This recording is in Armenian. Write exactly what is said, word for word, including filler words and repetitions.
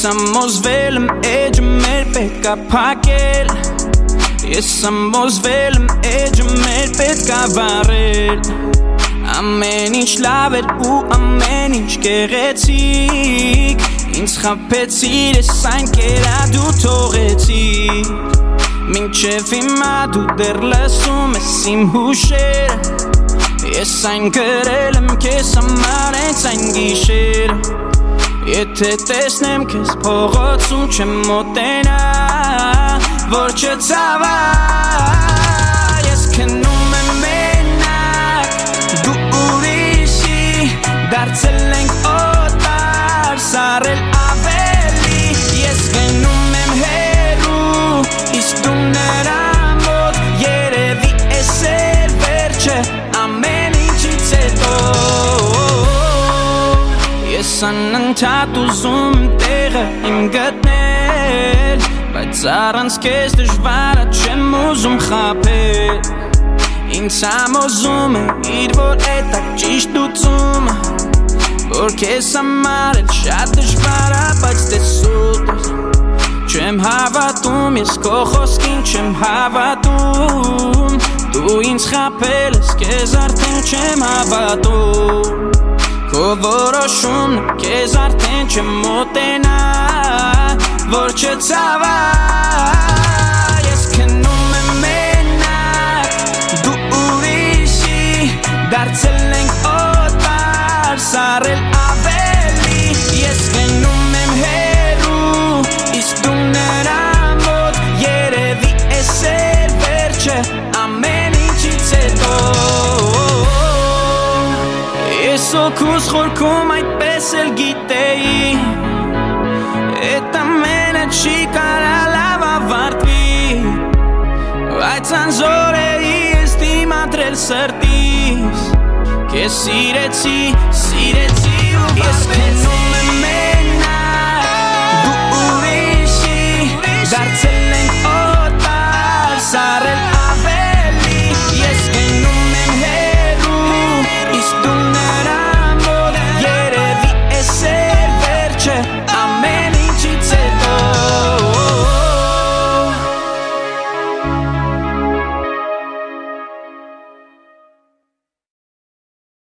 am osvel im edge mer petka pakel Yes am osvel im edge mer petka varel Amenich lavet u amenich geretzig Ins chapetzi des sein kera du toretzi Min chef imadu der lasum esim husher Yes ein kerelem kes amare sein gisher Եթե տեսնեմ քեզ փողոցում չեմ մոտենա Որ չծավա Ես քնում եմ մենակ Դու ուրիշի Դարձել ենք օտար Սարել ավելի Ես գնում եմ հերու Իսկ դու նրա մոտ Երևի էս էր վերջը Ամեն ինչից հետո Ես անընդհատ ուզում տեղը իմ գտնել Բայց առանց քեզ դժվար է չեմ ուզում խաբել Ինձ համոզում է իր որ էդ է ճիշտ լուծումը Որ քեզ համար էլ շատ դժվար է բայց դե սուտ է Չեմ հավատում ես քո խոսքին չեմ հավատում Դու ինձ խաբել ես քեզ արդեն չեմ հավատում Քո որոշումն քեզ արդեն չմոտենա Որ չծավա Ես քնում եմ մենակ Դու ուրիշի Դարձել ենք օտար Սարել ավելի Ես գնում եմ հերու Իսկ դու նրա մոտ Երևի էս էր վերջը Ամեն ինչից հետո Ես օքուս խորքում այդպես էլ գիտեի Էդ ամենը չի կարա լավ ավարտվի Բայց անզոր էի ես դիմադրել սրտիս Քեզ սիրեցի, սիրեցի ու վարվեցի